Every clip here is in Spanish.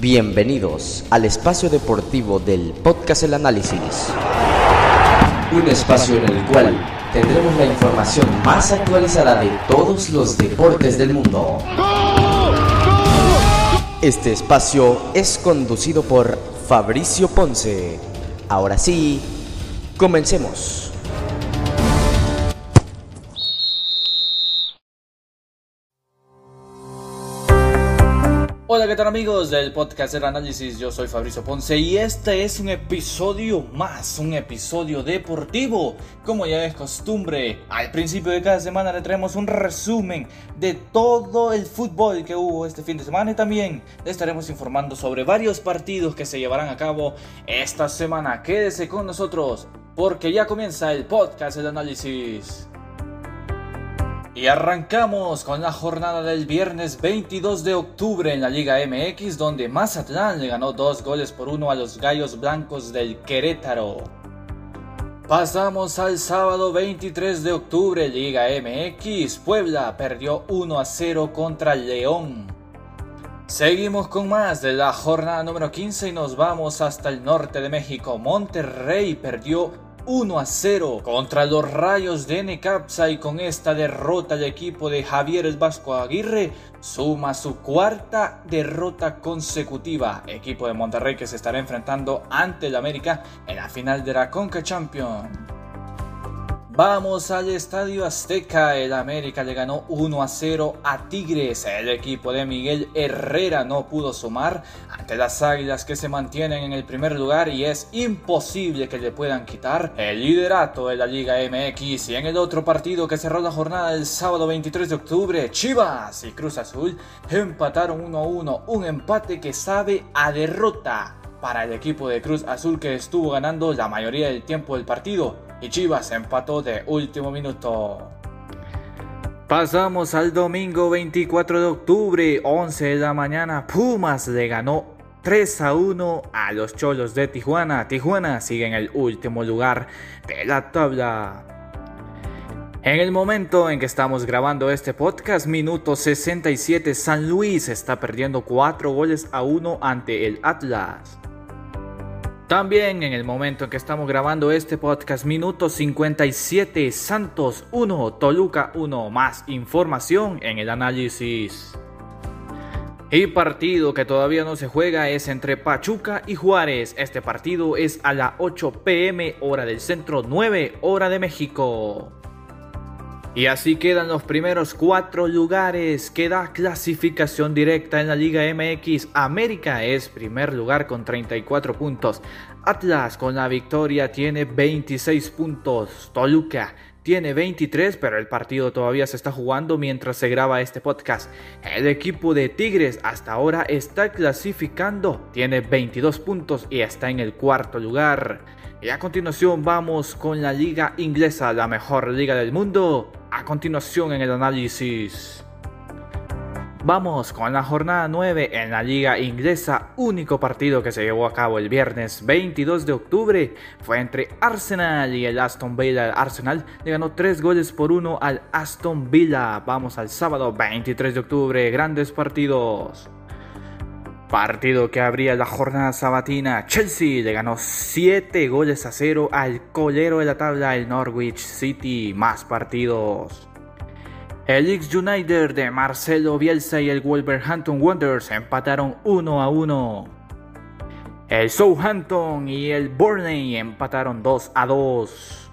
Bienvenidos al espacio deportivo del podcast El Análisis. Un espacio en el cual tendremos la información más actualizada de todos los deportes del mundo. Este espacio es conducido por Fabricio Ponce. Ahora sí, comencemos. Hola, ¿qué tal amigos del podcast El Análisis? Yo soy Fabricio Ponce y este es un episodio más, un episodio deportivo. Como ya es costumbre, al principio de cada semana le traemos un resumen de todo el fútbol que hubo este fin de semana y también le estaremos informando sobre varios partidos que se llevarán a cabo esta semana. Quédese con nosotros porque ya comienza el podcast El Análisis. Y arrancamos con la jornada del viernes 22 de octubre en la Liga MX, donde Mazatlán le ganó 2-1 a los Gallos Blancos del Querétaro. Pasamos al sábado 23 de octubre, Liga MX, Puebla perdió 1-0 contra León. Seguimos con más de la jornada número 15 y nos vamos hasta el norte de México. Monterrey perdió 1-0 contra los Rayos de Necaxa y con esta derrota el equipo de Javier El Vasco Aguirre suma su cuarta derrota consecutiva. Equipo de Monterrey que se estará enfrentando ante el América en la final de la Conca Champions. Vamos al Estadio Azteca, el América le ganó 1-0 a Tigres. El equipo de Miguel Herrera no pudo sumar ante las Águilas que se mantienen en el primer lugar y es imposible que le puedan quitar el liderato de la Liga MX. Y en el otro partido que cerró la jornada el sábado 23 de octubre, Chivas y Cruz Azul empataron 1-1, un empate que sabe a derrota para el equipo de Cruz Azul que estuvo ganando la mayoría del tiempo del partido. Y Chivas empató de último minuto. Pasamos al domingo 24 de octubre, 11 de la mañana. Pumas le ganó 3-1 a los Cholos de Tijuana. Tijuana sigue en el último lugar de la tabla. En el momento en que estamos grabando este podcast, minuto 67, San Luis está perdiendo 4-1 ante el Atlas. También en el momento en que estamos grabando este podcast, minuto 57, Santos 1, Toluca 1. Más información en el análisis. Y partido que todavía no se juega es entre Pachuca y Juárez. Este partido es a las 8 p.m. hora del centro, 9 hora de México. Y así quedan los primeros 4 lugares que da clasificación directa en la Liga MX. América es primer lugar con 34 puntos. Atlas con la victoria tiene 26 puntos. Toluca tiene 23, pero el partido todavía se está jugando mientras se graba este podcast. El equipo de Tigres hasta ahora está clasificando. Tiene 22 puntos y está en el cuarto lugar. Y a continuación vamos con la liga inglesa, la mejor liga del mundo. A continuación en el análisis. Vamos con la jornada 9 en la liga inglesa. Único partido que se llevó a cabo el viernes 22 de octubre fue entre Arsenal y el Aston Villa. El Arsenal le ganó 3-1 al Aston Villa. Vamos al sábado 23 de octubre. Grandes partidos. Partido que abría la jornada sabatina. Chelsea le ganó 7-0 al colero de la tabla, el Norwich City. Más partidos. El Leeds United de Marcelo Bielsa y el Wolverhampton Wanderers empataron 1-1. El Southampton y el Burnley empataron 2-2.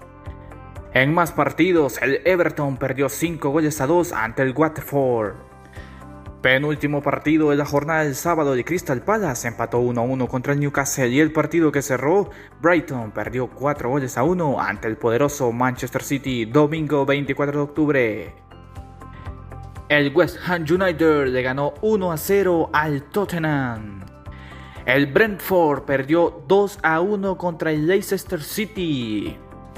En más partidos, el Everton perdió 5-2 ante el Watford. Penúltimo partido de la jornada del sábado, el Crystal Palace empató 1-1 contra el Newcastle y el partido que cerró, Brighton perdió 4-1 ante el poderoso Manchester City. Domingo 24 de octubre. El West Ham United le ganó 1-0 al Tottenham. El Brentford perdió 2-1 contra el Leicester City.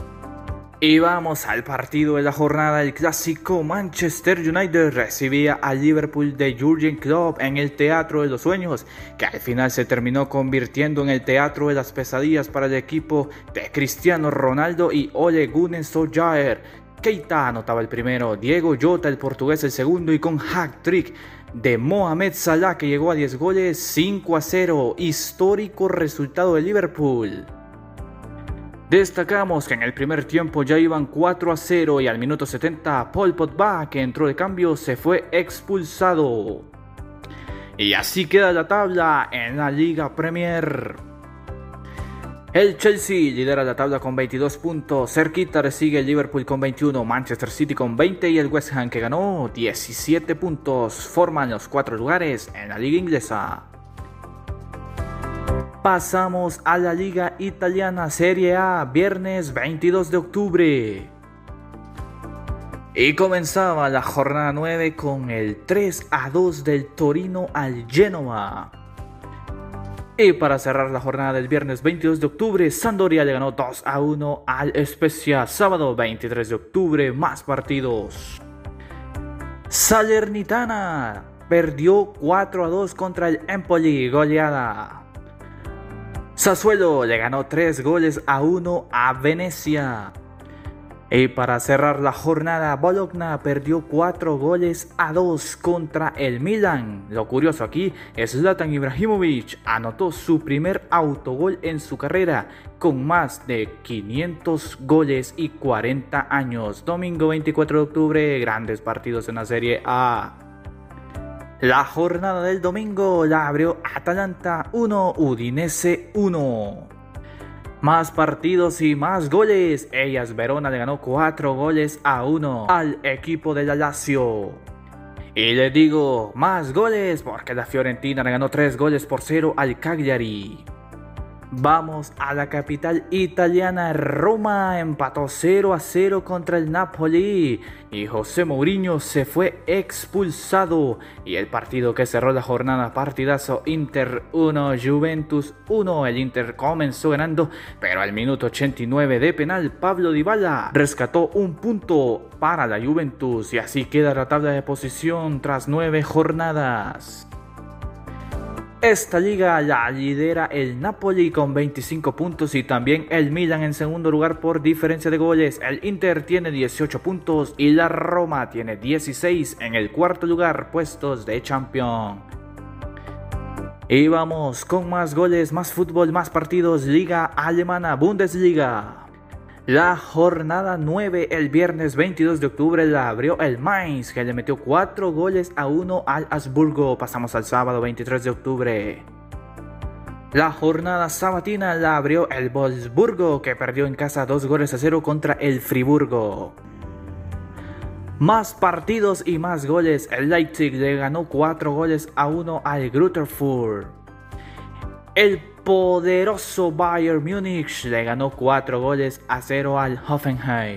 Y vamos al partido de la jornada, el clásico. Manchester United recibía al Liverpool de Jürgen Klopp en el Teatro de los Sueños, que al final se terminó convirtiendo en el Teatro de las Pesadillas para el equipo de Cristiano Ronaldo y Ole Gunnar Solskjaer, Keita anotaba el primero, Diego Jota el portugués el segundo y con hat-trick de Mohamed Salah que llegó a 10 goles, 5-0, histórico resultado de Liverpool. Destacamos que en el primer tiempo ya iban 4-0 y al minuto 70 Paul Pogba, que entró de cambio, se fue expulsado. Y así queda la tabla en la Liga Premier. El Chelsea lidera la tabla con 22 puntos, cerquita le sigue el Liverpool con 21, Manchester City con 20 y el West Ham, que ganó 17 puntos, forman los 4 lugares en la Liga Inglesa. Pasamos a la Liga Italiana Serie A, viernes 22 de octubre. Y comenzaba la jornada 9 con el 3-2 del Torino al Genoa. Y para cerrar la jornada del viernes 22 de octubre, Sampdoria le ganó 2-1 al Spezia. Sábado 23 de octubre, más partidos. Salernitana perdió 4-2 contra el Empoli, goleada. Sassuolo le ganó 3-1 a Venecia. Y para cerrar la jornada, Bologna perdió 4-2 contra el Milan. Lo curioso aquí es Zlatan Ibrahimovic anotó su primer autogol en su carrera con más de 500 goles y 40 años. Domingo 24 de octubre, grandes partidos en la Serie A. La jornada del domingo la abrió Atalanta 1, Udinese 1. Más partidos y más goles. Hellas Verona le ganó 4-1 al equipo de la Lazio. Y les digo más goles porque la Fiorentina le ganó 3-0 al Cagliari. Vamos a la capital italiana. Roma empató 0-0 contra el Napoli y José Mourinho se fue expulsado. Y el partido que cerró la jornada, partidazo, Inter 1, Juventus 1. El Inter comenzó ganando, pero al minuto 89 de penal, Pablo Dybala rescató un punto para la Juventus y así queda la tabla de posición tras 9 jornadas. Esta liga la lidera el Napoli con 25 puntos y también el Milan en segundo lugar por diferencia de goles. El Inter tiene 18 puntos y la Roma tiene 16 en el cuarto lugar, puestos de Champions. Y vamos con más goles, más fútbol, más partidos. Liga Alemana, Bundesliga. La jornada 9 el viernes 22 de octubre la abrió el Mainz, que le metió 4-1 al Augsburgo. Pasamos al sábado 23 de octubre. La jornada sabatina la abrió el Wolfsburgo, que perdió en casa 2-0 contra el Friburgo. Más partidos y más goles. El Leipzig le ganó 4-1 al Greuther Fürth. El poderoso Bayern Múnich le ganó 4-0 al Hoffenheim.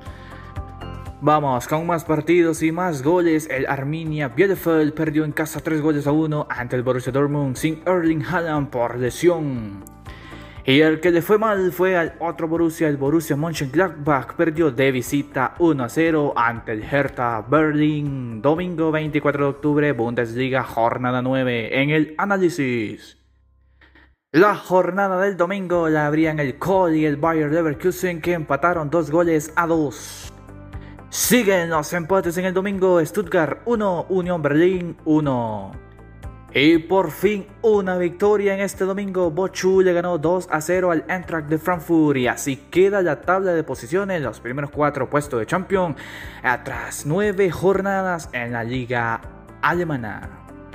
Vamos con más partidos y más goles. El Arminia Bielefeld perdió en casa 3-1 ante el Borussia Dortmund sin Erling Haaland por lesión. Y el que le fue mal fue al otro Borussia, el Borussia Mönchengladbach, perdió de visita 1-0 ante el Hertha Berlin. Domingo 24 de octubre, Bundesliga, jornada 9 en el análisis. La jornada del domingo la abrían el Kohl y el Bayer Leverkusen, que empataron 2-2. Siguen los empates en el domingo. Stuttgart 1, Unión Berlín 1. Y por fin una victoria en este domingo. Bochum le ganó 2-0 al Eintracht de Frankfurt y así queda la tabla de posiciones, los primeros 4 puestos de Champions, tras 9 jornadas en la Liga Alemana.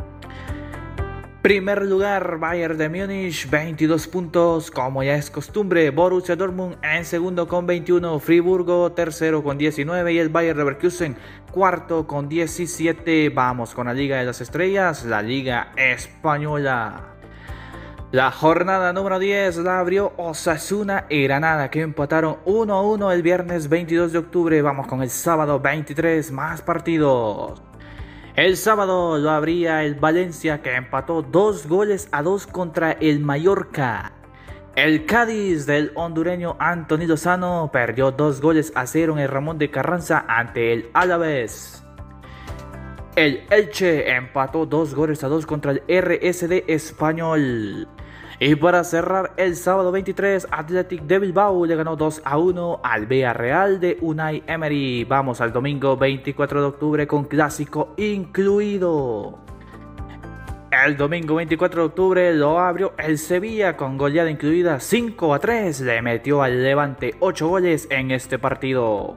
Primer lugar, Bayern de Múnich, 22 puntos, como ya es costumbre. Borussia Dortmund en segundo con 21, Friburgo tercero con 19 y el Bayer Leverkusen cuarto con 17. Vamos con la Liga de las Estrellas, la Liga Española. La jornada número 10 la abrió Osasuna y Granada, que empataron 1-1 el viernes 22 de octubre. Vamos con el sábado 23, más partidos. El sábado lo abría el Valencia, que empató 2-2 contra el Mallorca. El Cádiz del hondureño Anthony Lozano perdió 2-0 en el Ramón de Carranza ante el Alavés. El Elche empató 2-2 contra el RSD Español. Y para cerrar el sábado 23, Athletic de Bilbao le ganó 2-1 al Villarreal de Unai Emery. Vamos al domingo 24 de octubre con clásico incluido. El domingo 24 de octubre lo abrió el Sevilla con goleada incluida 5-3. Le metió al Levante 8 goles en este partido.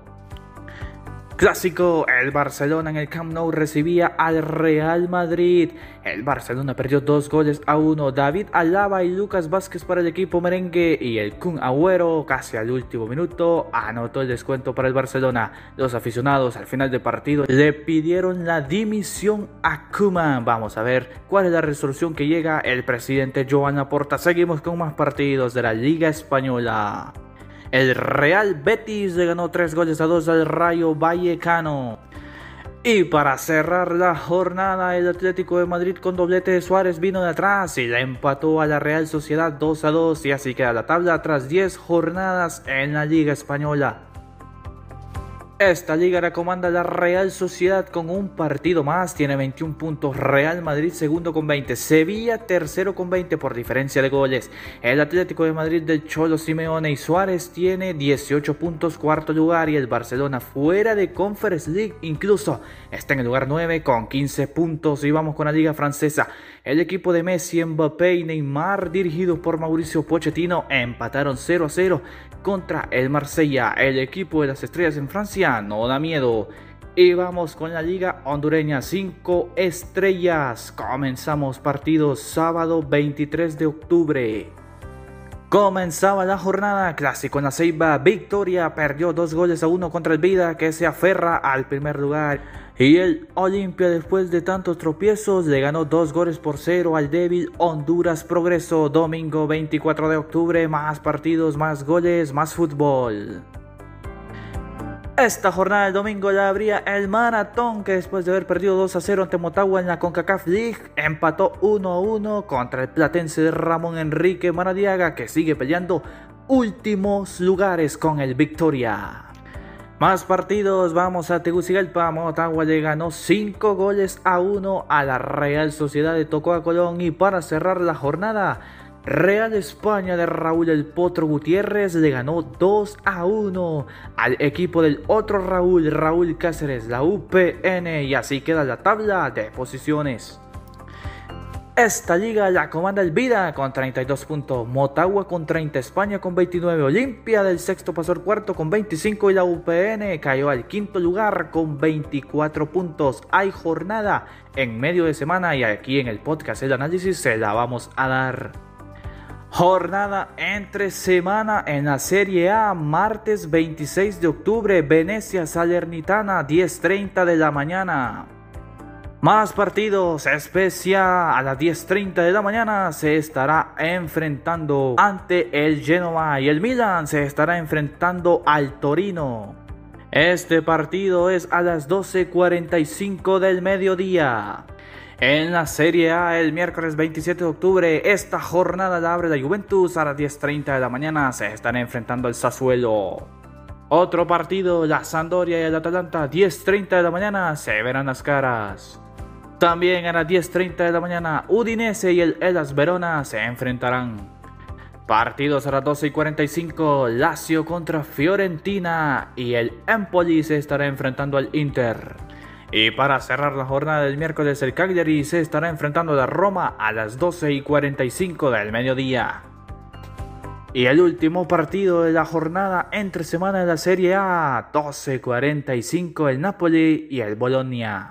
Clásico, el Barcelona en el Camp Nou recibía al Real Madrid. El Barcelona perdió 2-1. David Alaba y Lucas Vázquez para el equipo merengue y el Kun Agüero casi al último minuto anotó el descuento para el Barcelona. Los aficionados al final del partido le pidieron la dimisión a Koeman. Vamos a ver cuál es la resolución que llega el presidente Joan Laporta. Seguimos con más partidos de la Liga Española. El Real Betis le ganó 3-2 al Rayo Vallecano. Y para cerrar la jornada, el Atlético de Madrid con doblete de Suárez vino de atrás y le empató a la Real Sociedad 2-2 y así queda la tabla tras 10 jornadas en la Liga Española. Esta liga la comanda la Real Sociedad con un partido más, tiene 21 puntos, Real Madrid segundo con 20, Sevilla tercero con 20 por diferencia de goles. El Atlético de Madrid del Cholo Simeone y Suárez tiene 18 puntos, cuarto lugar, y el Barcelona fuera de Conference League incluso está en el lugar 9 con 15 puntos. Y vamos con la liga francesa. El equipo de Messi, Mbappé y Neymar, dirigidos por Mauricio Pochettino, empataron 0-0 contra el Marsella. El equipo de las estrellas en Francia no da miedo. Y vamos con la liga hondureña, 5 estrellas. Comenzamos partidos sábado 23 de octubre. Comenzaba la jornada, clásico en la Ceiba, victoria, perdió 2-1 contra el Vida, que se aferra al primer lugar. Y el Olimpia, después de tantos tropiezos, le ganó 2-0 al débil Honduras Progreso. Domingo 24 de octubre, más partidos, más goles, más fútbol. Esta jornada del domingo la abría el Maratón, que después de haber perdido 2-0 ante Motagua en la CONCACAF League, empató 1-1 contra el platense de Ramón Enrique Maradiaga, que sigue peleando últimos lugares con el Victoria. Más partidos, vamos a Tegucigalpa. Motagua le ganó 5-1 a la Real Sociedad de Tocoa Colón. Y para cerrar la jornada, Real España de Raúl El Potro Gutiérrez le ganó 2-1 al equipo del otro Raúl Cáceres, la UPN, y así queda la tabla de posiciones. Esta liga la comanda el Vida con 32 puntos, Motagua con 30, España con 29, Olimpia del sexto pasó al cuarto con 25 y la UPN cayó al quinto lugar con 24 puntos. Hay jornada en medio de semana y aquí en el podcast El Análisis se la vamos a dar. Jornada entre semana en la Serie A, martes 26 de octubre, Venecia Salernitana, 10:30 de la mañana. Más partidos, Spezia a las 10:30 de la mañana se estará enfrentando ante el Genoa y el Milan se estará enfrentando al Torino. Este partido es a las 12:45 del mediodía. En la Serie A, el miércoles 27 de octubre, esta jornada la abre la Juventus a las 10:30 de la mañana, se están enfrentando al Sassuolo. Otro partido, la Sampdoria y el Atalanta, 10:30 de la mañana, se verán las caras. También a las 10:30 de la mañana, Udinese y el Hellas Verona se enfrentarán. Partidos a las 12:45, Lazio contra Fiorentina y el Empoli se estará enfrentando al Inter. Y para cerrar la jornada del miércoles, el Cagliari se estará enfrentando a la Roma a las 12:45 del mediodía. Y el último partido de la jornada entre semana de la Serie A, 12:45, el Napoli y el Bologna.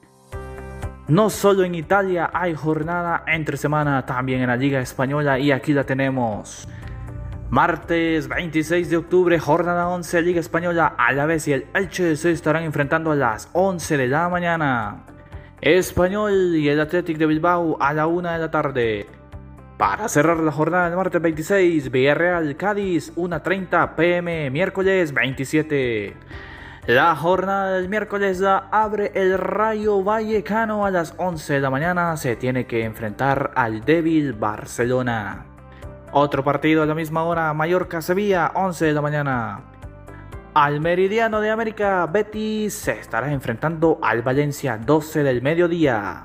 No solo en Italia hay jornada entre semana, también en la Liga Española, y aquí la tenemos. Martes 26 de octubre, jornada 11, Liga Española, Alavés y el Elche se estarán enfrentando a las 11 de la mañana. Español y el Athletic de Bilbao a la 1 de la tarde. Para cerrar la jornada del martes 26, Villarreal Cádiz, 1:30 p.m, miércoles 27. La jornada del miércoles la abre el Rayo Vallecano a las 11 de la mañana. Se tiene que enfrentar al débil Barcelona. Otro partido a la misma hora, Mallorca-Sevilla, 11 de la mañana. Al Meridiano de América, Betis se estará enfrentando al Valencia, 12 del mediodía.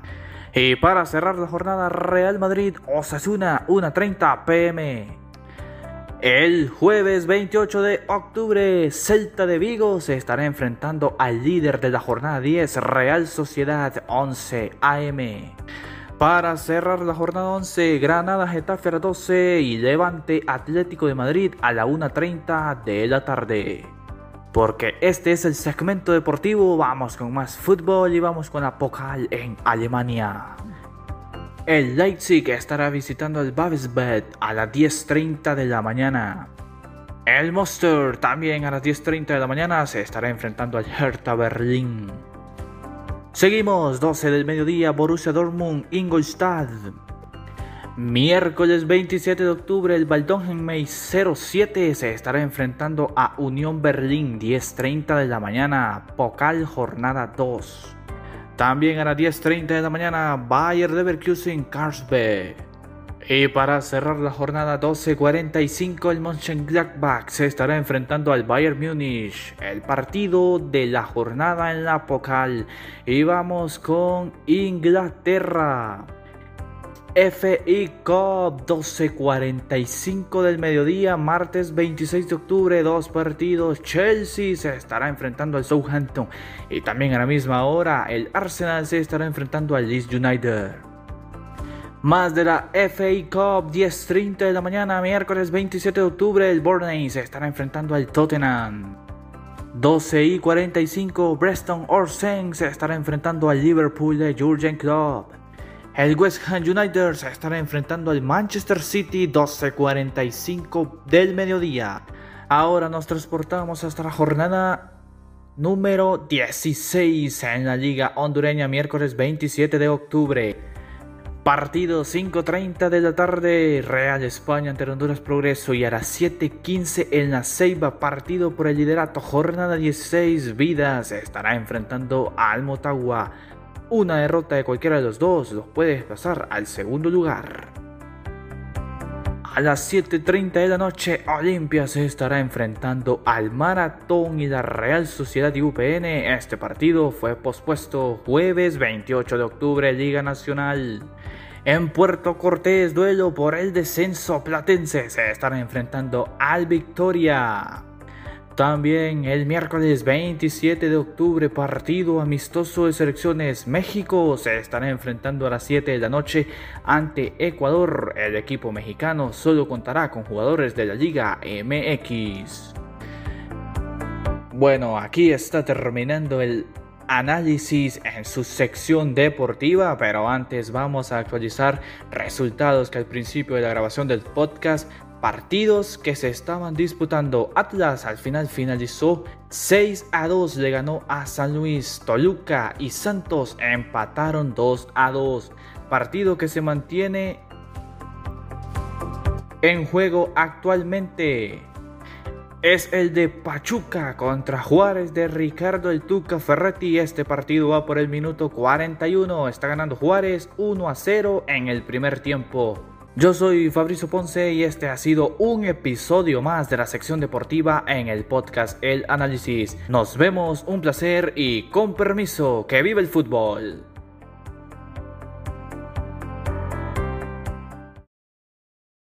Y para cerrar la jornada, Real Madrid Osasuna 1:30 p.m. El jueves 28 de octubre, Celta de Vigo se estará enfrentando al líder de la jornada 10, Real Sociedad 11 a.m. Para cerrar la jornada 11, Granada Getafe a las 12 y Levante Atlético de Madrid a la 1:30 de la tarde. Porque este es el segmento deportivo, vamos con más fútbol y vamos con la Pokal en Alemania. El Leipzig estará visitando el Babelsberg a las 10:30 de la mañana. El Münster también a las 10:30 de la mañana se estará enfrentando al Hertha Berlín. Seguimos, 12 del mediodía, Borussia Dortmund, Ingolstadt. Miércoles 27 de octubre, el Waldhofen 07 se estará enfrentando a Unión Berlín, 10:30 de la mañana, Pokal jornada 2. También a las 10:30 de la mañana, Bayer Leverkusen, Karlsruhe. Y para cerrar la jornada 12:45, el Mönchengladbach se estará enfrentando al Bayern Múnich, el partido de la jornada en la Pokal. Y vamos con Inglaterra. FA Cup, 12:45 del mediodía, martes 26 de octubre, dos partidos. Chelsea se estará enfrentando al Southampton y también a la misma hora el Arsenal se estará enfrentando al Leeds United. Más de la FA Cup, 10:30 de la mañana, miércoles 27 de octubre, el Burnley se estará enfrentando al Tottenham. 12:45, Preston Orsen se estará enfrentando al Liverpool de Jurgen Klopp. El West Ham United se estará enfrentando al Manchester City, 12:45 del mediodía. Ahora nos transportamos hasta la jornada número 16 en la Liga Hondureña, miércoles 27 de octubre. Partido 5:30 de la tarde, Real España ante Honduras Progreso, y a las 7:15 en La Ceiba, partido por el liderato, jornada 16, Vida se estará enfrentando al Motagua. Una derrota de cualquiera de los dos los puede pasar al segundo lugar. A las 7:30 de la noche, Olimpia se estará enfrentando al Maratón y la Real Sociedad y UPN. Este partido fue pospuesto. Jueves 28 de octubre, Liga Nacional. En Puerto Cortés, duelo por el descenso, Platense se estará enfrentando al Victoria. También el miércoles 27 de octubre, partido amistoso de selecciones. México se estará enfrentando a las 7 de la noche ante Ecuador. El equipo mexicano solo contará con jugadores de la Liga MX. Bueno, aquí está terminando el análisis en su sección deportiva, pero antes vamos a actualizar resultados que al principio de la grabación del podcast. Partidos que se estaban disputando. Atlas al final finalizó 6-2, le ganó a San Luis. Toluca y Santos empataron 2-2. Partido que se mantiene en juego actualmente es el de Pachuca contra Juárez de Ricardo El Tuca Ferretti. Este partido va por el minuto 41. Está ganando Juárez 1-0 en el primer tiempo. Yo soy Fabrizio Ponce y este ha sido un episodio más de la sección deportiva en el podcast El Análisis. Nos vemos, un placer y con permiso, que viva el fútbol.